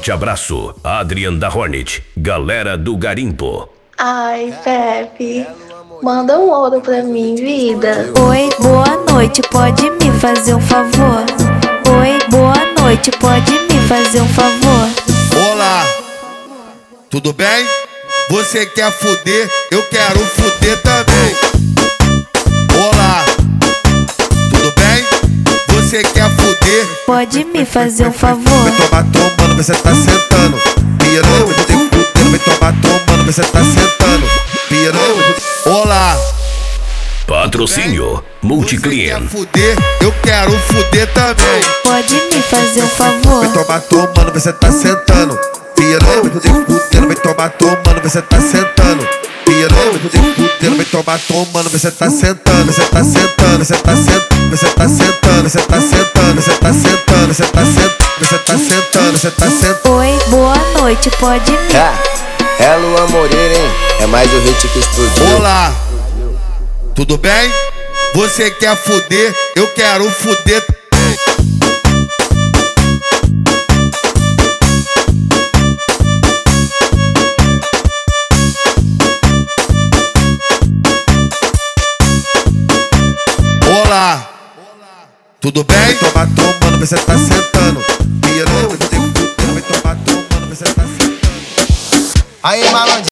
Forte abraço, Adrian da Hornet, galera do Garimpo. Ai, Pepe, manda um ouro pra mim, vida. Oi, boa noite, pode me fazer um favor? Oi, boa noite, pode me fazer um favor? Olá, tudo bem? Você quer fuder? Eu quero fuder também. Olá, tudo bem? Você quer fuder? Pode me fazer um favor? Vai tomar tomando, você tá sentando. Piranha, vai te fuder. Vai tomar tomando, você tá sentando. Piranha. Olá, Patrocínio Multiclient. quer fuder? Eu quero fuder também. Pode me fazer um favor? Vai tomar tomando, você tá sentando. Piranha, vai te fuder. Vai tomar tomando, você tá sentando. Piranha, vai te fuder. Vai tomar tomando, você tá sentando. Você tá sentando, você tá sentando. Você tá sentando, você tá sentando. Você tá sentando, você tá sentando. Você tá sentando, você tá sentando. Oi, boa noite, pode me... É Luan Moreira, hein? É mais o hit que explodiu. Olá, tudo bem? Você quer fuder? Eu quero fuder. Olá, tudo bem? Vai tomar tomando, você tá sentando. Piranha, vai tomar tomando, você tá sentando. Aí, malandro.